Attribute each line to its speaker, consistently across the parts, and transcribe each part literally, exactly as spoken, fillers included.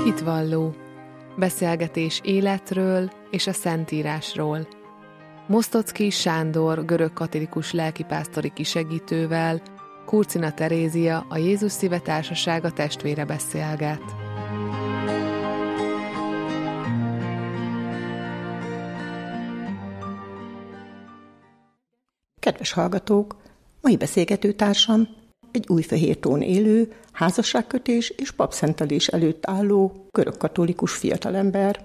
Speaker 1: Hitvalló. Beszélgetés életről és a Szentírásról. Mosztocki Sándor görögkatolikus lelkipásztori kisegítővel Kurcina Terézia, a Jézus Szíve Társasága testvére beszélget.
Speaker 2: Kedves hallgatók! Mai beszélgetőtársam egy Újfehértón élő, házasságkötés és papszentelés előtt álló görögkatolikus fiatalember.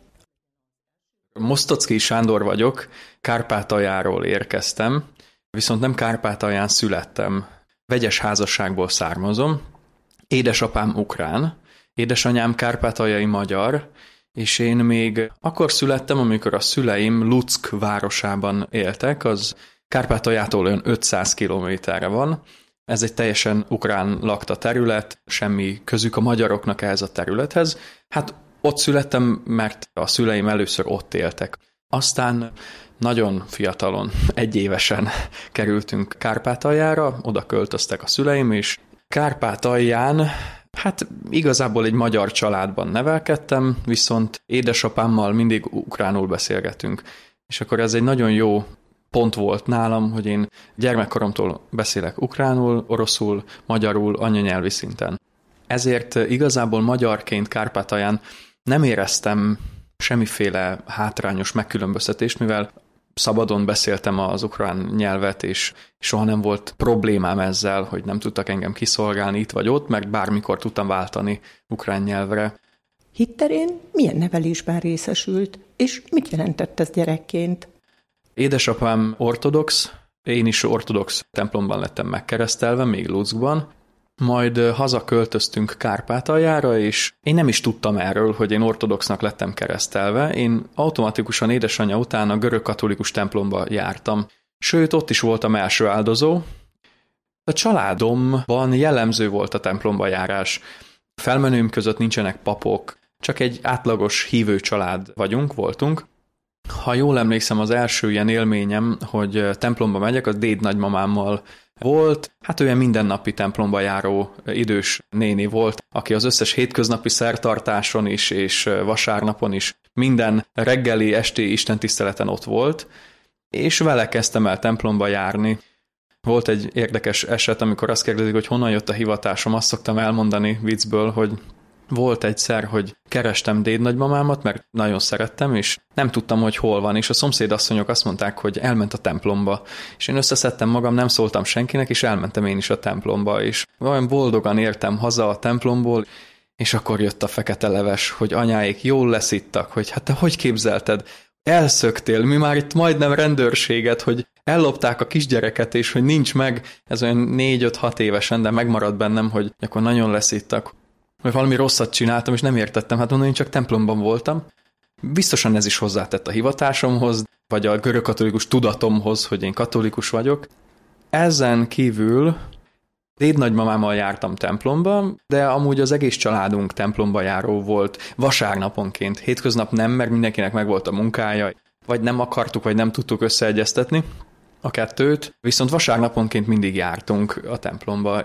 Speaker 3: Mosztocki Sándor vagyok, Kárpátaljáról érkeztem, viszont nem Kárpátalján születtem. Vegyes házasságból származom. Édesapám ukrán, édesanyám kárpátaljai magyar, és én még akkor születtem, amikor a szüleim Luck városában éltek, az Kárpátaljától olyan ötszáz kilométerre van. Ez egy teljesen ukrán lakta terület, semmi közük a magyaroknak ehhez a területhez. Hát ott születtem, mert a szüleim először ott éltek. Aztán nagyon fiatalon, egyévesen kerültünk Kárpátaljára, oda költöztek a szüleim, és Kárpátalján, hát igazából egy magyar családban nevelkedtem, viszont édesapámmal mindig ukránul beszélgetünk. És akkor ez egy nagyon jó pont volt nálam, hogy én gyermekkoromtól beszélek ukránul, oroszul, magyarul, anyanyelvi szinten. Ezért igazából magyarként Kárpátalján nem éreztem semmiféle hátrányos megkülönböztetést, mivel szabadon beszéltem az ukrán nyelvet, és soha nem volt problémám ezzel, hogy nem tudtak engem kiszolgálni itt vagy ott, mert bármikor tudtam váltani ukrán nyelvre.
Speaker 2: Hitterén milyen nevelésben részesült, és mit jelentett ez gyerekként?
Speaker 3: Édesapám ortodox, én is ortodox templomban lettem megkeresztelve, még Luckban, majd hazaköltöztünk Kárpátaljára, és én nem is tudtam erről, hogy én ortodoxnak lettem keresztelve. Én automatikusan édesanyja után a görögkatolikus templomba jártam. Sőt, ott is voltam első áldozó. A családomban jellemző volt a templomba járás. Felmenőim között nincsenek papok, csak egy átlagos hívő család vagyunk, voltunk. Ha jól emlékszem, az első ilyen élményem, hogy templomba megyek, az dédnagymamámmal volt. Hát olyan mindennapi templomba járó idős néni volt, aki az összes hétköznapi szertartáson is, és vasárnapon is minden reggeli, esti istentiszteleten ott volt, és vele kezdtem el templomba járni. Volt egy érdekes eset, amikor azt kérdezik, hogy honnan jött a hivatásom, azt szoktam elmondani viccből, hogy volt egyszer, hogy kerestem dédnagymamámat, mert nagyon szerettem, és nem tudtam, hogy hol van, és a szomszédasszonyok azt mondták, hogy elment a templomba. És én összeszedtem magam, nem szóltam senkinek, és elmentem én is a templomba, és olyan boldogan értem haza a templomból, és akkor jött a fekete leves, hogy anyáik jól leszittak, hogy hát te hogy képzelted? Elszöktél, mi már itt majdnem rendőrséget, hogy ellopták a kisgyereket, és hogy nincs meg, ez olyan négy-öt-hat évesen, de megmaradt bennem, hogy akkor nagyon leszittak, hogy valami rosszat csináltam, és nem értettem, hát mondom, én csak templomban voltam. Biztosan ez is hozzátett a hivatásomhoz, vagy a görögkatolikus tudatomhoz, hogy én katolikus vagyok. Ezen kívül dédnagymamámmal jártam templomba, de amúgy az egész családunk templomba járó volt vasárnaponként. Hétköznap nem, mert mindenkinek megvolt a munkája, vagy nem akartuk, vagy nem tudtuk összeegyeztetni a kettőt, viszont vasárnaponként mindig jártunk a templomba.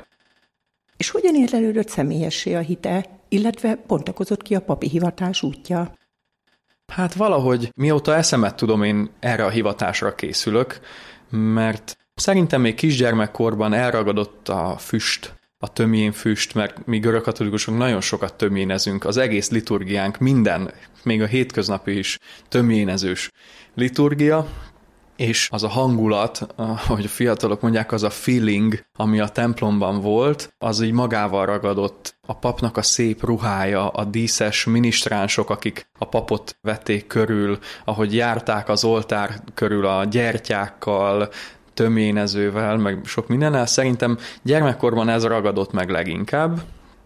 Speaker 2: És hogyan érlelődött személyessé a hite, illetve bontakozott ki a papi hivatás útja?
Speaker 3: Hát valahogy mióta eszemet tudom, én erre a hivatásra készülök, mert szerintem még kisgyermekkorban elragadott a füst, a tömjén füst, mert mi görögkatolikusok nagyon sokat tömjénezünk, az egész liturgiánk, minden, még a hétköznapi is tömjénezős liturgia, és az a hangulat, ahogy a fiatalok mondják, az a feeling, ami a templomban volt, az így magával ragadott. A papnak a szép ruhája, a díszes minisztránsok, akik a papot vették körül, ahogy járták az oltár körül a gyertyákkal, tömjénezővel, meg sok mindennel, szerintem gyermekkorban ez ragadott meg leginkább.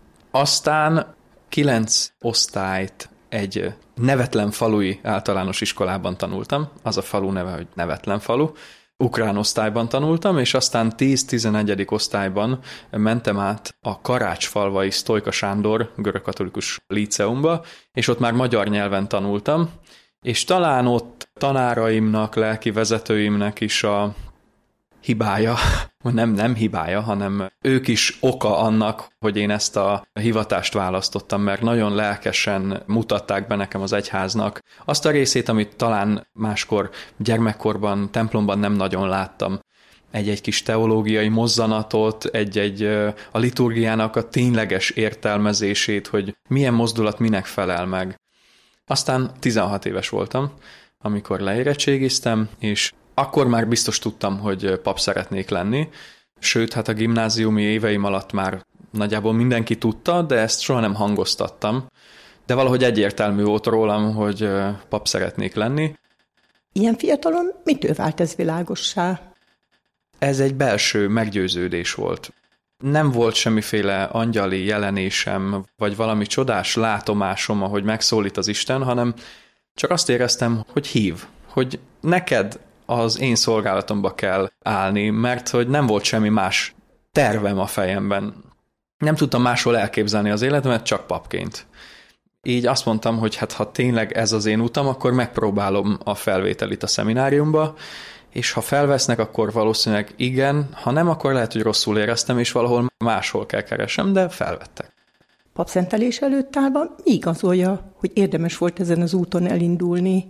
Speaker 3: Aztán kilenc osztályt egy nevetlen falui általános iskolában tanultam, az a falu neve, hogy nevetlen falu. Ukrán osztályban tanultam, és aztán tíz-tizenegyedik osztályban mentem át a Karácsfalvai Sztojka Sándor görögkatolikus líceumba, és ott már magyar nyelven tanultam, és talán ott tanáraimnak, lelki vezetőimnek is a hibája nem, nem hibája, hanem ők is oka annak, hogy én ezt a hivatást választottam, mert nagyon lelkesen mutatták be nekem az egyháznak azt a részét, amit talán máskor gyermekkorban, templomban nem nagyon láttam. Egy-egy kis teológiai mozzanatot, egy-egy a liturgiának a tényleges értelmezését, hogy milyen mozdulat minek felel meg. Aztán tizenhat éves voltam, amikor leérettségiztem, és akkor már biztos tudtam, hogy pap szeretnék lenni, sőt, hát a gimnáziumi éveim alatt már nagyjából mindenki tudta, de ezt soha nem hangoztattam. De valahogy egyértelmű volt rólam, hogy pap szeretnék lenni.
Speaker 2: Ilyen fiatalon mitől vált ez világossá?
Speaker 3: Ez egy belső meggyőződés volt. Nem volt semmiféle angyali jelenésem, vagy valami csodás látomásom, ahogy megszólít az Isten, hanem csak azt éreztem, hogy hív, hogy neked az én szolgálatomba kell állni, mert hogy nem volt semmi más tervem a fejemben. Nem tudtam máshol elképzelni az életemet, csak papként. Így azt mondtam, hogy hát ha tényleg ez az én utam, akkor megpróbálom a felvételit a szemináriumba, és ha felvesznek, akkor valószínűleg igen, ha nem, akkor lehet, hogy rosszul éreztem, és valahol máshol kell keresem, de felvettek.
Speaker 2: Papszentelés előtt állva mi igazolja, hogy érdemes volt ezen az úton elindulni?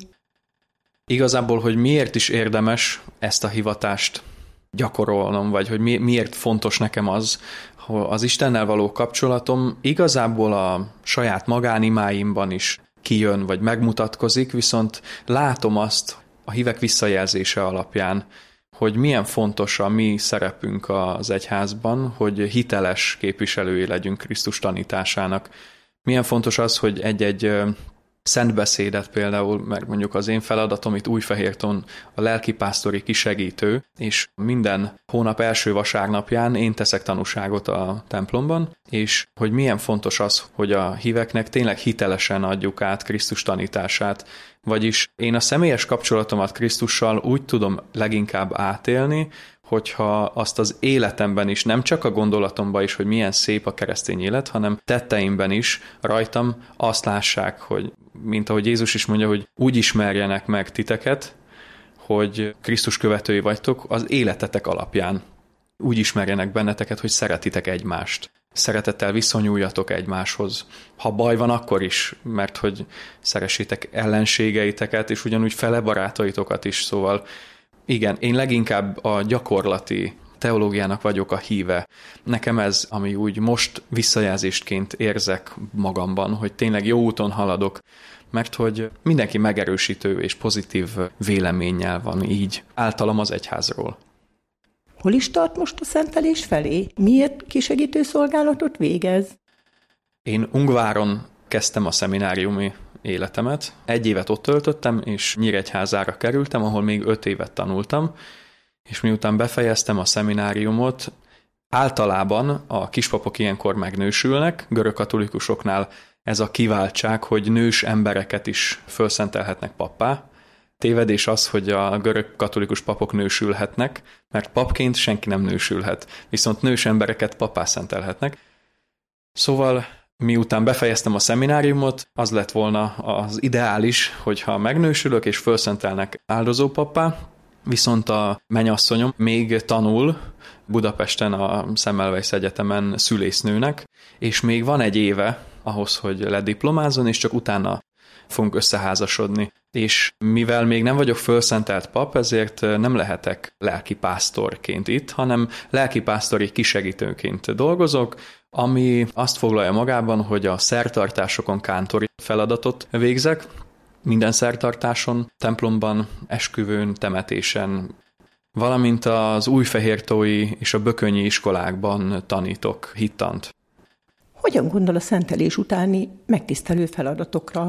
Speaker 3: Igazából, hogy miért is érdemes ezt a hivatást gyakorolnom, vagy hogy mi, miért fontos nekem az, hogy az Istennel való kapcsolatom igazából a saját magánimáimban is kijön, vagy megmutatkozik, viszont látom azt a hívek visszajelzése alapján, hogy milyen fontos a mi szerepünk az egyházban, hogy hiteles képviselői legyünk Krisztus tanításának. Milyen fontos az, hogy egy-egy szentbeszédet például, mert mondjuk az én feladatom itt Újfehérton a lelkipásztori kisegítő, és minden hónap első vasárnapján én teszek tanúságot a templomban, és hogy milyen fontos az, hogy a híveknek tényleg hitelesen adjuk át Krisztus tanítását, vagyis én a személyes kapcsolatomat Krisztussal úgy tudom leginkább átélni, hogyha azt az életemben is, nem csak a gondolatomban is, hogy milyen szép a keresztény élet, hanem tetteimben is rajtam azt lássák, hogy mint ahogy Jézus is mondja, hogy úgy ismerjenek meg titeket, hogy Krisztus követői vagytok az életetek alapján. Úgy ismerjenek benneteket, hogy szeretitek egymást. Szeretettel viszonyuljatok egymáshoz. Ha baj van, akkor is, mert hogy szeressétek ellenségeiteket, és ugyanúgy fele barátaitokat is, szóval igen, én leginkább a gyakorlati teológiának vagyok a híve. Nekem ez, ami úgy most visszajelzésként érzek magamban, hogy tényleg jó úton haladok, mert hogy mindenki megerősítő és pozitív véleménnyel van így általam az egyházról.
Speaker 2: Hol is tart most a szentelés felé? Miért kisegítő szolgálatot végez?
Speaker 3: Én Ungváron kezdtem a szemináriumi életemet. Egy évet ott töltöttem, és Nyíregyházára kerültem, ahol még öt évet tanultam, és miután befejeztem a szemináriumot, általában a kispapok ilyenkor megnősülnek, görögkatolikusoknál ez a kiváltság, hogy nős embereket is fölszentelhetnek pappá. Tévedés az, hogy a görög katolikus papok nősülhetnek, mert papként senki nem nősülhet, viszont nős embereket pappá szentelhetnek. Szóval miután befejeztem a szemináriumot, az lett volna az ideális, hogyha megnősülök és fölszentelnek áldozópappá, viszont a mennyasszonyom még tanul Budapesten a Semmelweis Egyetemen szülésznőnek, és még van egy éve ahhoz, hogy lediplomázzon, és csak utána fogunk összeházasodni. És mivel még nem vagyok fölszentelt pap, ezért nem lehetek lelkipásztorként itt, hanem lelkipásztori kisegítőként dolgozok, ami azt foglalja magában, hogy a szertartásokon kántori feladatot végzek, minden szertartáson, templomban, esküvőn, temetésen, valamint az újfehértói és a bökönyi iskolákban tanítok hittant.
Speaker 2: Hogyan gondol a szentelés utáni megtisztelő feladatokra?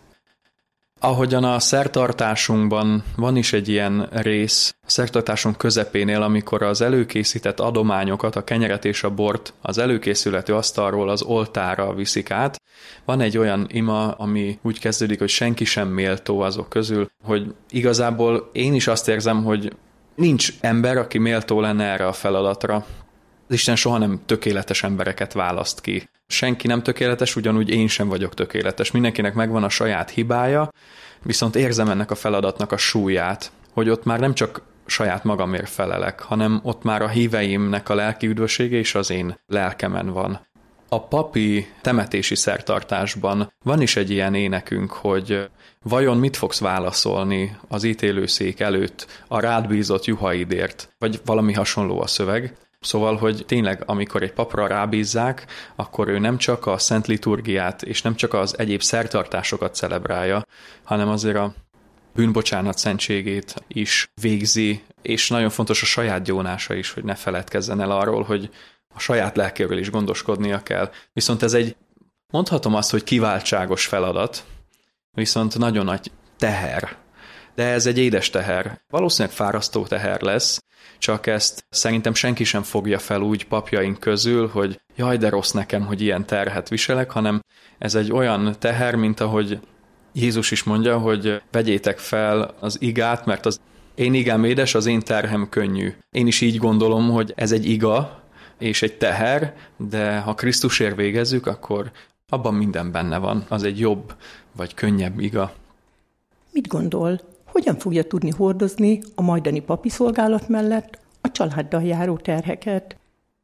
Speaker 3: Ahogyan a szertartásunkban van is egy ilyen rész, a szertartásunk közepénél, amikor az előkészített adományokat, a kenyeret és a bort az előkészülető asztalról az oltárra viszik át, van egy olyan ima, ami úgy kezdődik, hogy senki sem méltó azok közül, hogy igazából én is azt érzem, hogy nincs ember, aki méltó lenne erre a feladatra. Az Isten soha nem tökéletes embereket választ ki. Senki nem tökéletes, ugyanúgy én sem vagyok tökéletes. Mindenkinek megvan a saját hibája, viszont érzem ennek a feladatnak a súlyát, hogy ott már nem csak saját magamért felelek, hanem ott már a híveimnek a lelki üdvössége és az én lelkemen van. A papi temetési szertartásban van is egy ilyen énekünk, hogy vajon mit fogsz válaszolni az ítélőszék előtt a rád bízott juhaidért, vagy valami hasonló a szöveg. Szóval, hogy tényleg, amikor egy papra rábízzák, akkor ő nem csak a szent liturgiát és nem csak az egyéb szertartásokat celebrálja, hanem azért a bűnbocsánat szentségét is végzi, és nagyon fontos a saját gyónása is, hogy ne feledkezzen el arról, hogy a saját lelkéről is gondoskodnia kell. Viszont ez egy, mondhatom azt, hogy kiváltságos feladat, viszont nagyon nagy teher. De ez egy édes teher. Valószínűleg fárasztó teher lesz, csak ezt szerintem senki sem fogja fel úgy papjaink közül, hogy jaj, de rossz nekem, hogy ilyen terhet viselek, hanem ez egy olyan teher, mint ahogy Jézus is mondja, hogy vegyétek fel az igát, mert az én igám édes, az én terhem könnyű. Én is így gondolom, hogy ez egy iga és egy teher, de ha Krisztusért végezzük, akkor abban minden benne van. Az egy jobb vagy könnyebb iga.
Speaker 2: Mit gondol, hogyan fogja tudni hordozni a majdani papi szolgálat mellett a családdal járó terheket?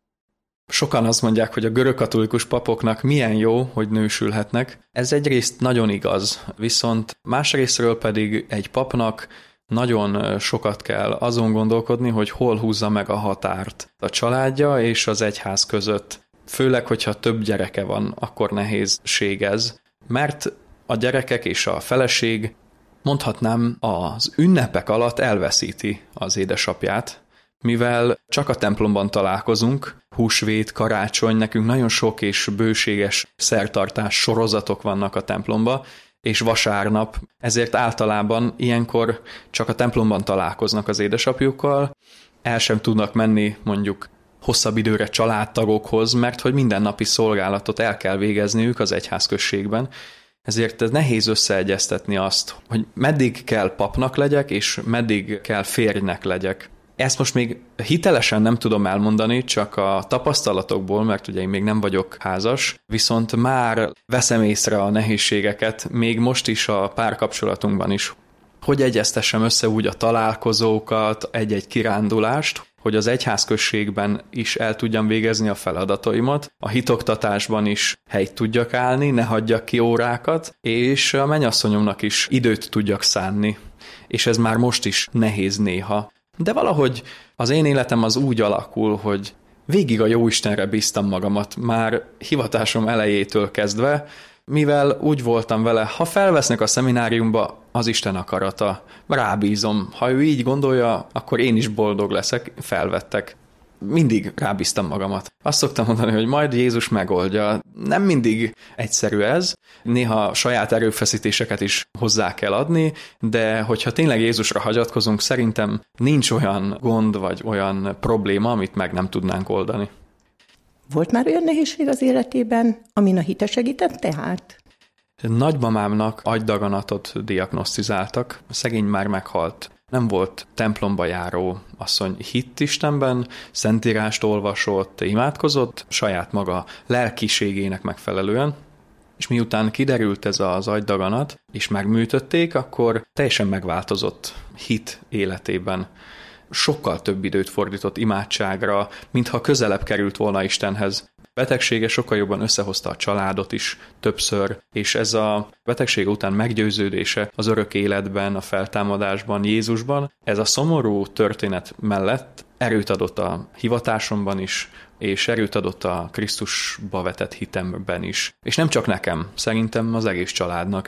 Speaker 3: Sokan azt mondják, hogy a görögkatolikus papoknak milyen jó, hogy nősülhetnek. Ez egyrészt nagyon igaz, viszont másrésztről pedig egy papnak nagyon sokat kell azon gondolkodni, hogy hol húzza meg a határt a családja és az egyház között. Főleg, hogyha több gyereke van, akkor nehézség ez, mert a gyerekek és a feleség, mondhatnám, az ünnepek alatt elveszíti az édesapját, mivel csak a templomban találkozunk, húsvét, karácsony, nekünk nagyon sok és bőséges szertartás sorozatok vannak a templomba, és vasárnap, ezért általában ilyenkor csak a templomban találkoznak az édesapjukkal, el sem tudnak menni mondjuk hosszabb időre családtagokhoz, mert hogy mindennapi szolgálatot el kell végezniük az egyházközségben, ezért ez nehéz összeegyeztetni azt, hogy meddig kell papnak legyek, és meddig kell férjnek legyek. Ezt most még hitelesen nem tudom elmondani, csak a tapasztalatokból, mert ugye én még nem vagyok házas, viszont már veszem észre a nehézségeket, még most is a párkapcsolatunkban is, hogy egyeztessem össze úgy a találkozókat, egy-egy kirándulást, hogy az egyházközségben is el tudjam végezni a feladataimat, a hitoktatásban is helyt tudjak állni, ne hagyjak ki órákat, és a mennyasszonyomnak is időt tudjak szánni. És ez már most is nehéz néha. De valahogy az én életem az úgy alakul, hogy végig a Jóistenre bíztam magamat, már hivatásom elejétől kezdve, mivel úgy voltam vele, ha felvesznek a szemináriumba, az Isten akarata, rábízom. Ha ő így gondolja, akkor én is boldog leszek, felvettek. Mindig rábíztam magamat. Azt szoktam mondani, hogy majd Jézus megoldja. Nem mindig egyszerű ez, néha saját erőfeszítéseket is hozzá kell adni, de hogyha tényleg Jézusra hagyatkozunk, szerintem nincs olyan gond vagy olyan probléma, amit meg nem tudnánk oldani.
Speaker 2: Volt már olyan nehézség az életében, amin a hite segített tehát?
Speaker 3: Nagymamámnak agydaganatot diagnosztizáltak, a szegény már meghalt. Nem volt templomba járó asszony, hitt Istenben, szentírást olvasott, imádkozott, saját maga lelkiségének megfelelően, és miután kiderült ez az agydaganat, és megműtötték, akkor teljesen megváltozott hit életében. Sokkal több időt fordított imádságra, mintha közelebb került volna Istenhez. Betegsége sokkal jobban összehozta a családot is többször, és ez a betegség után meggyőződése az örök életben, a feltámadásban, Jézusban, ez a szomorú történet mellett erőt adott a hivatásomban is, és erőt adott a Krisztusba vetett hitemben is. És nem csak nekem, szerintem az egész családnak.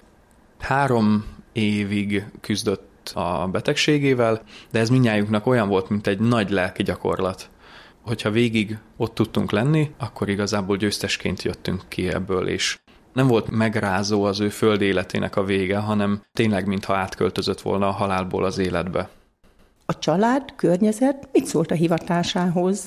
Speaker 3: Három évig küzdött a betegségével, de ez mindnyájunknak olyan volt, mint egy nagy lelki gyakorlat. Hogyha végig ott tudtunk lenni, akkor igazából győztesként jöttünk ki ebből, és nem volt megrázó az ő föld életének a vége, hanem tényleg mintha átköltözött volna a halálból az életbe.
Speaker 2: A család, környezet mit szólt a hivatásához?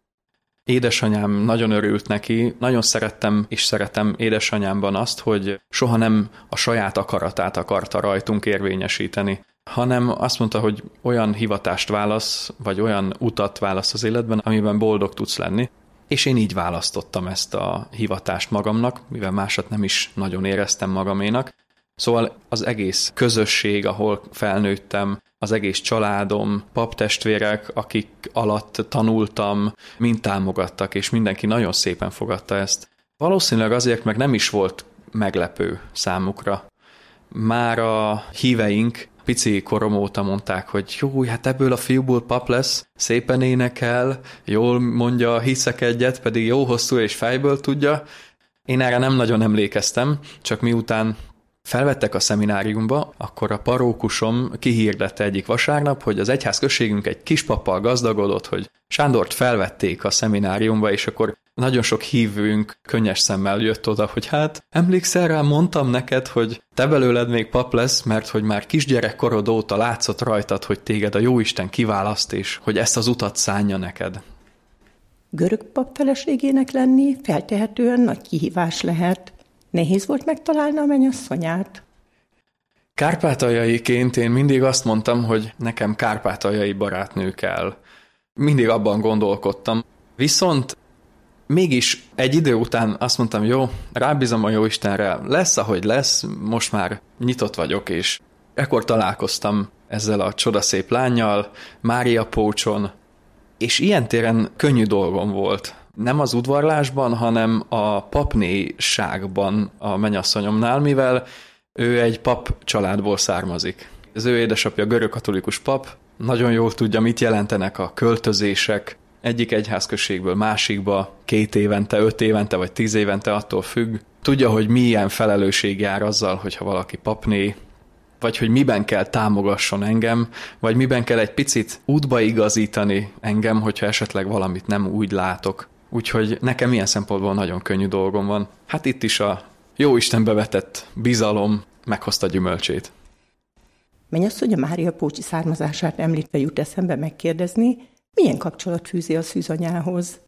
Speaker 3: Édesanyám nagyon örült neki, nagyon szerettem és szeretem édesanyámban azt, hogy soha nem a saját akaratát akarta rajtunk érvényesíteni, hanem azt mondta, hogy olyan hivatást válasz, vagy olyan utat válasz az életben, amiben boldog tudsz lenni. És én így választottam ezt a hivatást magamnak, mivel másat nem is nagyon éreztem magaménak. Szóval az egész közösség, ahol felnőttem, az egész családom, paptestvérek, akik alatt tanultam, mind támogattak, és mindenki nagyon szépen fogadta ezt. Valószínűleg azért, meg nem is volt meglepő számukra. Már a híveink pici korom óta mondták, hogy jó, hát ebből a fiúból pap lesz, szépen énekel, jól mondja, hiszek egyet, pedig jó hosszú és fejből tudja. Én erre nem nagyon emlékeztem, csak miután felvettek a szemináriumba, akkor a parókusom kihirdette egyik vasárnap, hogy az egyházközségünk egy kispappal gazdagodott, hogy Sándort felvették a szemináriumba, és akkor nagyon sok hívőnk könnyes szemmel jött oda, hogy hát emlékszel rá, mondtam neked, hogy te belőled még pap lesz, mert hogy már kisgyerekkorod óta látszott rajtad, hogy téged a Jóisten kiválaszt, és hogy ezt az utat szánja neked.
Speaker 2: Görög pap feleségének lenni feltehetően nagy kihívás lehet. Nehéz volt megtalálni a mennyasszonyát?
Speaker 3: Kárpátaljaiként én mindig azt mondtam, hogy nekem kárpátaljai barátnő kell. Mindig abban gondolkodtam. Viszont mégis egy idő után azt mondtam, jó, rábízom a Jóistenre, lesz, ahogy lesz, most már nyitott vagyok, és ekkor találkoztam ezzel a csodaszép lánnyal, Mária Pócson, és ilyen téren könnyű dolgom volt. Nem az udvarlásban, hanem a papnéságban a mennyasszonyomnál, mivel ő egy pap családból származik. Az ő édesapja görögkatolikus pap, nagyon jól tudja, mit jelentenek a költözések, egyik egyházközségből másikba, két évente, öt évente vagy tíz évente, attól függ. Tudja, hogy milyen felelősség jár azzal, hogyha valaki papné, vagy hogy miben kell támogasson engem, vagy miben kell egy picit útba igazítani engem, hogyha esetleg valamit nem úgy látok. Úgyhogy nekem ilyen szempontból nagyon könnyű dolgom van. Hát itt is a Jóistenbe vetett bizalom meghozta gyümölcsét.
Speaker 2: Mennyasszony a Mária Pócsi származását említve jut eszembe megkérdezni, milyen kapcsolat fűzi a szűzanyához?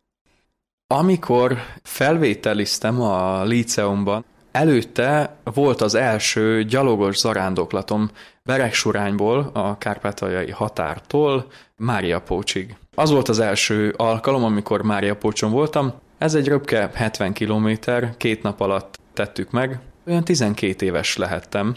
Speaker 3: Amikor felvételiztem a líceumban, előtte volt az első gyalogos zarándoklatom Beregsurányból, a kárpátaljai határtól Mária Pócsig. Az volt az első alkalom, amikor Mária Pócson voltam. Ez egy röpke hetven kilométer, két nap alatt tettük meg. Olyan tizenkét éves lehettem.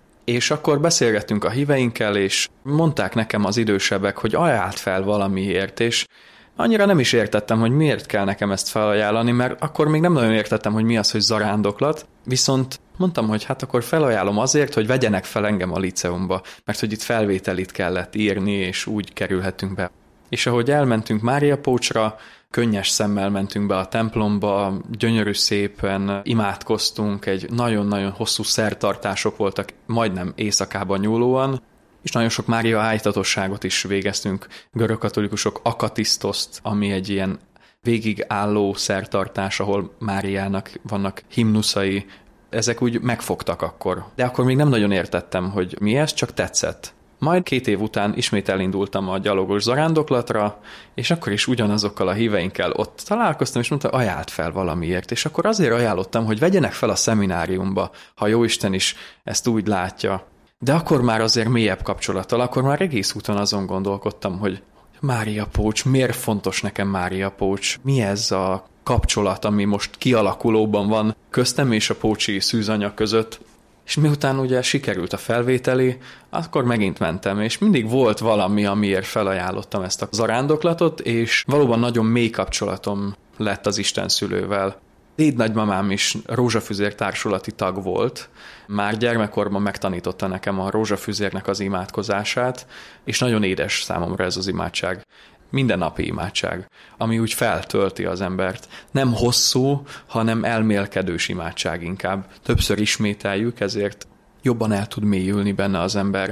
Speaker 3: És akkor beszélgettünk a híveinkkel, és mondták nekem az idősebbek, hogy ajánlt fel valamiért, és annyira nem is értettem, hogy miért kell nekem ezt felajánlani, mert akkor még nem nagyon értettem, hogy mi az, hogy zarándoklat, viszont mondtam, hogy hát akkor felajánlom azért, hogy vegyenek fel engem a liceumba, mert hogy itt felvételit kellett írni, és úgy kerülhetünk be. És ahogy elmentünk Mária Pócsra, könnyes szemmel mentünk be a templomba, gyönyörű szépen imádkoztunk, egy nagyon-nagyon hosszú szertartások voltak, majdnem éjszakában nyúlóan, és nagyon sok Mária ájtatosságot is végeztünk, görögkatolikusok akatisztoszt, ami egy ilyen végigálló szertartás, ahol Máriának vannak himnuszai, ezek úgy megfogtak akkor. De akkor még nem nagyon értettem, hogy mi ez, csak tetszett. Majd két év után ismét elindultam a gyalogos zarándoklatra, és akkor is ugyanazokkal a híveinkkel ott találkoztam, és mondta, ajánlt fel valamiért, és akkor azért ajánlottam, hogy vegyenek fel a szemináriumba, ha Jóisten is ezt úgy látja. De akkor már azért mélyebb kapcsolattal, akkor már egész úton azon gondolkodtam, hogy Mária Pócs, miért fontos nekem Mária Pócs? Mi ez a kapcsolat, ami most kialakulóban van köztem és a pócsi szűzanya között? És miután ugye sikerült a felvételi, akkor megint mentem, és mindig volt valami, amiért felajánlottam ezt a zarándoklatot, és valóban nagyon mély kapcsolatom lett az istenszülővel. Dédnagymamám is rózsafüzér társulati tag volt, már gyermekkorban megtanította nekem a rózsafüzérnek az imádkozását, és nagyon édes számomra ez az imádság. Mindennapi imádság, ami úgy feltölti az embert. Nem hosszú, hanem elmélkedős imádság inkább. Többször ismételjük, ezért jobban el tud mélyülni benne az ember.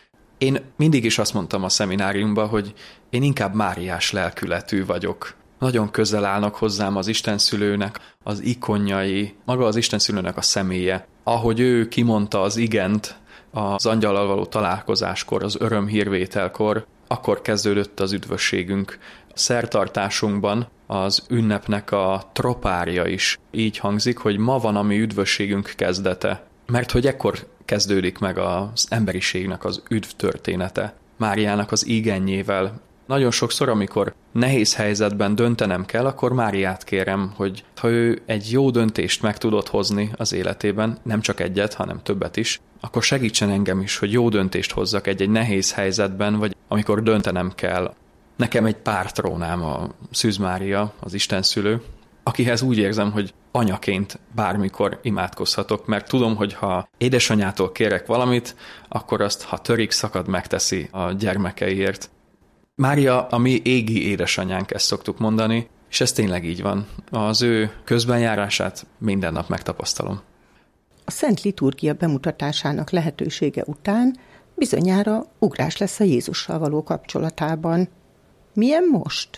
Speaker 3: Én mindig is azt mondtam a szemináriumban, hogy én inkább máriás lelkületű vagyok. Nagyon közel állnak hozzám az istenszülőnek az ikonjai, maga az istenszülőnek a személye. Ahogy ő kimondta az igent az angyallal való találkozáskor, az örömhírvételkor, akkor kezdődött az üdvösségünk. A szertartásunkban az ünnepnek a tropárja is így hangzik, hogy ma van a mi üdvösségünk kezdete. Mert hogy ekkor kezdődik meg az emberiségnek az üdv története. Máriának az igenjével, Nagyon sokszor, amikor nehéz helyzetben döntenem kell, akkor Máriát kérem, hogy ha ő egy jó döntést meg tudott hozni az életében, nem csak egyet, hanem többet is, akkor segítsen engem is, hogy jó döntést hozzak egy-egy nehéz helyzetben, vagy amikor döntenem kell. Nekem egy pártrónám a Szűz Mária, az Istenszülő, akihez úgy érzem, hogy anyaként bármikor imádkozhatok, mert tudom, hogy ha édesanyától kérek valamit, akkor azt, ha törik, szakad, megteszi a gyermekeiért. Mária a mi égi édesanyánk, ezt szoktuk mondani, és ez tényleg így van. Az ő közbenjárását minden nap megtapasztalom.
Speaker 2: A Szent Liturgia bemutatásának lehetősége után bizonyára ugrás lesz a Jézussal való kapcsolatában. Milyen most?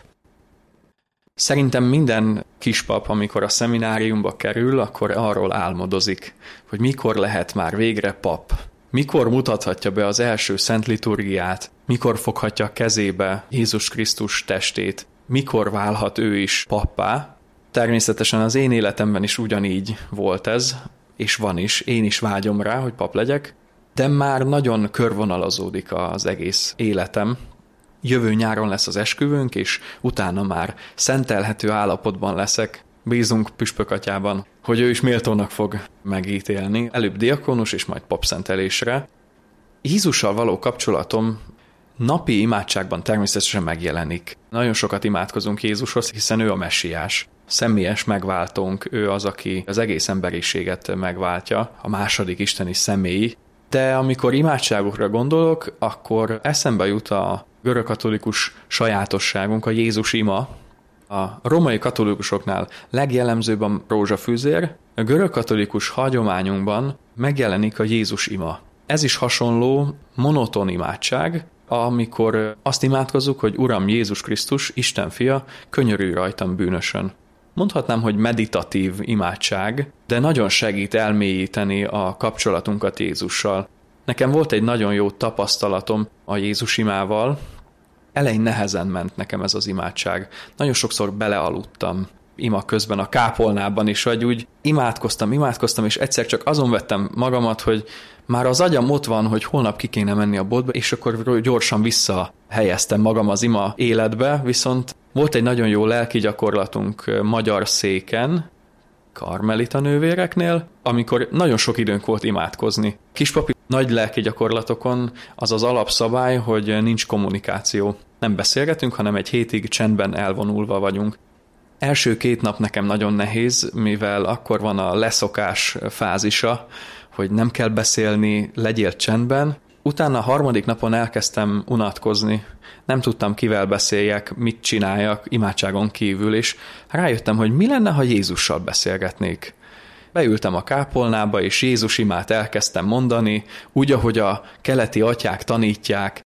Speaker 3: Szerintem minden kispap, amikor a szemináriumba kerül, akkor arról álmodozik, hogy mikor lehet már végre pap. Mikor mutathatja be az első szent liturgiát, mikor foghatja a kezébe Jézus Krisztus testét, mikor válhat ő is pappá. Természetesen az én életemben is ugyanígy volt ez, és van is, én is vágyom rá, hogy pap legyek, de már nagyon körvonalazódik az egész életem. Jövő nyáron lesz az esküvőnk, és utána már szentelhető állapotban leszek. Bízunk Püspök Atyában, hogy ő is méltónak fog megítélni, előbb diakonus és majd papszentelésre. Jézussal való kapcsolatom napi imádságban természetesen megjelenik. Nagyon sokat imádkozunk Jézushoz, hiszen ő a messiás. Személyes megváltónk, ő az, aki az egész emberiséget megváltja, a második isteni személy. De amikor imádságokra gondolok, akkor eszembe jut a görögkatolikus sajátosságunk, a Jézus ima. A római katolikusoknál legjellemzőbb a rózsafűzér, a görögkatolikus hagyományunkban megjelenik a Jézus ima. Ez is hasonló, monoton imádság, amikor azt imádkozzuk, hogy Uram Jézus Krisztus, Isten fia, könyörülj rajtam bűnösön. Mondhatnám, hogy meditatív imádság, de nagyon segít elmélyíteni a kapcsolatunkat Jézussal. Nekem volt egy nagyon jó tapasztalatom a Jézus imával. Elején nehezen ment nekem ez az imádság. Nagyon sokszor belealudtam ima közben a kápolnában is, vagy úgy imádkoztam, imádkoztam, és egyszer csak azon vettem magamat, hogy már az agyam ott van, hogy holnap ki kéne menni a boltba, és akkor gyorsan visszahelyeztem magam az ima életbe, viszont volt egy nagyon jó lelki gyakorlatunk magyar széken, karmelita nővéreknél, amikor nagyon sok időnk volt imádkozni. Kispapi nagy lelki gyakorlatokon az az alapszabály, hogy nincs kommunikáció. Nem beszélgetünk, hanem egy hétig csendben elvonulva vagyunk. Első két nap nekem nagyon nehéz, mivel akkor van a leszokás fázisa, hogy nem kell beszélni, legyél csendben. Utána a harmadik napon elkezdtem unatkozni. Nem tudtam, kivel beszéljek, mit csináljak imádságon kívül, és rájöttem, hogy mi lenne, ha Jézussal beszélgetnék. Beültem a kápolnába, és Jézus imát elkezdtem mondani, úgy, ahogy a keleti atyák tanítják.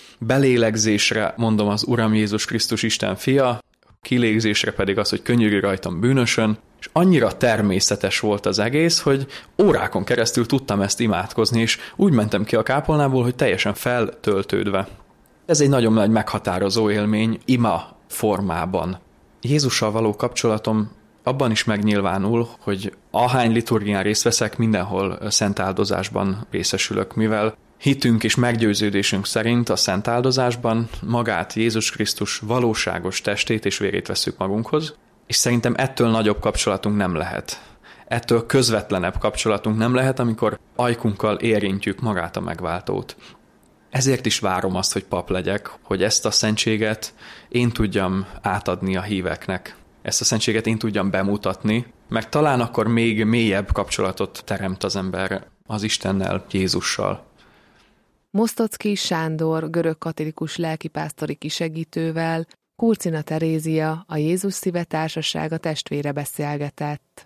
Speaker 3: Belélegzésre mondom az Uram Jézus Krisztus Isten fia, kilégzésre pedig az, hogy könyörülj rajtam bűnösön, és annyira természetes volt az egész, hogy órákon keresztül tudtam ezt imádkozni, és úgy mentem ki a kápolnából, hogy teljesen feltöltődve. Ez egy nagyon nagy meghatározó élmény ima formában. Jézussal való kapcsolatom abban is megnyilvánul, hogy ahány liturgián részt veszek, mindenhol szentáldozásban részesülök, mivel hitünk és meggyőződésünk szerint a szentáldozásban magát Jézus Krisztus valóságos testét és vérét veszük magunkhoz, és szerintem ettől nagyobb kapcsolatunk nem lehet. Ettől közvetlenebb kapcsolatunk nem lehet, amikor ajkunkkal érintjük magát a megváltót. Ezért is várom azt, hogy pap legyek, hogy ezt a szentséget én tudjam átadni a híveknek. Ezt a szentséget én tudjam bemutatni, mert talán akkor még mélyebb kapcsolatot teremt az ember az Istennel, Jézussal.
Speaker 1: Mosztoczky Sándor görögkatolikus lelkipásztori kisegítővel Kurcina Terézia, a Jézus Szíve Társasága testvére beszélgetett.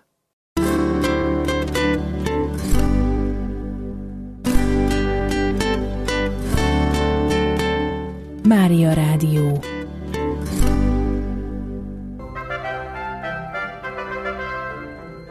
Speaker 4: Mária Rádió.